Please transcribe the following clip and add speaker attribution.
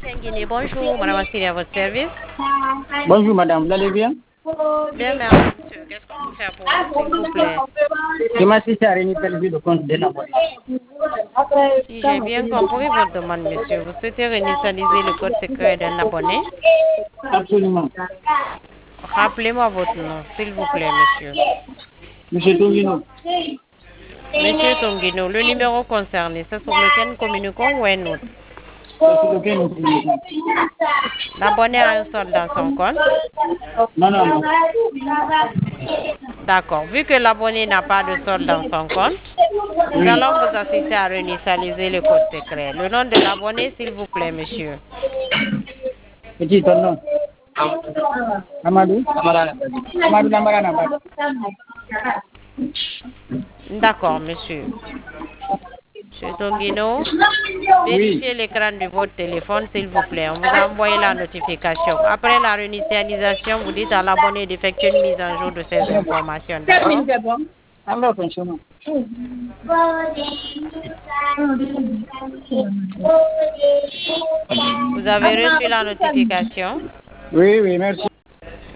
Speaker 1: Guinée, bonjour, Madame Assili à votre service.
Speaker 2: Bonjour madame, vous allez bien?
Speaker 1: Bien, merci monsieur. Qu'est-ce qu'on peut faire pour vous, s'il vous plaît?
Speaker 2: Je m'assiste à réinitialiser le compte d'un abonné.
Speaker 1: Si j'ai bien compris votre demande, monsieur, vous souhaitez réinitialiser le code secret d'un abonné?
Speaker 2: Absolument.
Speaker 1: Rappelez-moi votre nom, s'il vous plaît, monsieur.
Speaker 2: Monsieur Tongino.
Speaker 1: Monsieur Tongino, le numéro concerné, c'est sur lequel nous communiquons ou un autre?
Speaker 2: C'est sur lequel nous communiquons.
Speaker 1: L'abonné a un solde dans son compte?
Speaker 2: Non.
Speaker 1: D'accord. Vu que l'abonné n'a pas de solde dans son compte, nous allons vous assister à réinitialiser le code secret. Le nom de l'abonné, s'il vous plaît, monsieur.
Speaker 2: Petit ton nom. Amadou. Amadou Lambarana.
Speaker 1: D'accord, monsieur. Monsieur Tongino, vérifiez l'écran de votre téléphone, s'il vous plaît. On vous a envoyé la notification. Après la réinitialisation, vous dites à l'abonné d'effectuer une mise en jour de ces informations. D'accord? Vous avez reçu la notification?
Speaker 2: Oui, merci.